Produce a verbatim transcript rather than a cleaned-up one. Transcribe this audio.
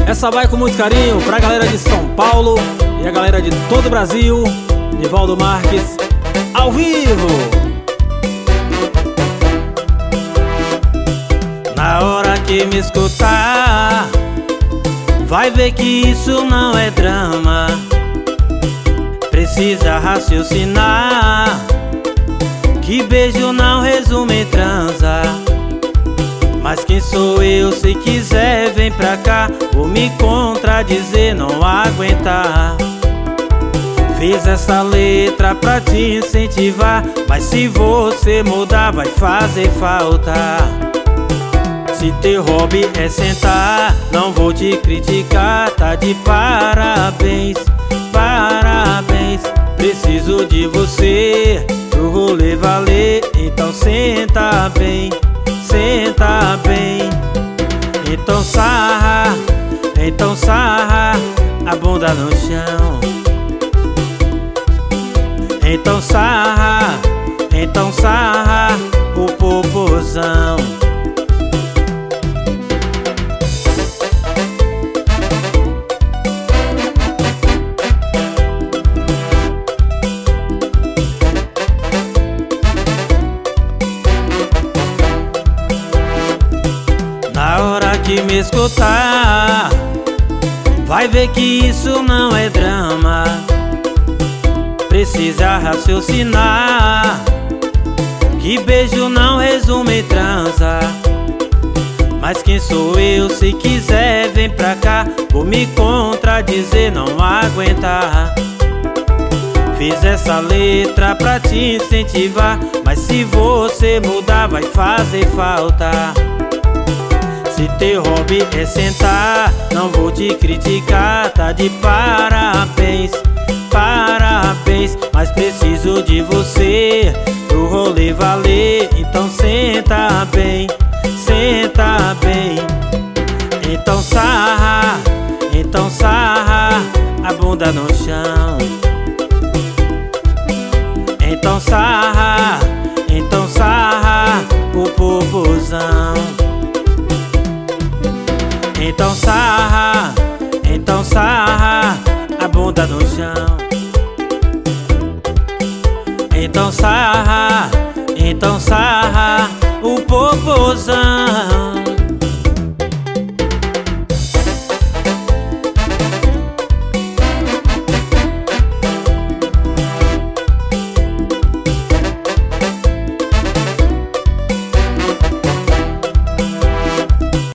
Essa vai com muito carinho pra galera de São Paulo e a galera de todo o Brasil. Nivaldo Marques, ao vivo. Na hora que me escutar, vai ver que isso não é drama. Precisa raciocinar, que beijo não resume em transa. Mas quem sou eu? Se quiser vem pra cá. Vou me contradizer, não aguentar. Fiz essa letra pra te incentivar, mas se você mudar vai fazer falta. Se teu hobby é sentar, não vou te criticar. Tá de parabéns, parabéns. Preciso de você pro rolê valer. Então senta bem, senta bem. Então sarra, então sarra a bunda no chão. Então sarra, então sarra o popozão. Na hora que me escutar, vai ver que isso não é drama. Precisa raciocinar, que beijo não resume em transa. Mas quem sou eu? Se quiser vem pra cá. Vou me contradizer, não aguentar. Fiz essa letra pra te incentivar, mas se você mudar vai fazer falta. Se teu hobby é sentar, não vou te criticar. Tá de parabéns, parabéns. Mas preciso de você pro rolê valer. Então senta bem, senta bem. Então sarra, então sarra a bunda no chão. Então sarra, então sarra o popozão. Então sarra, então sarra a bunda no chão. Então sarra, então sarra o popozão.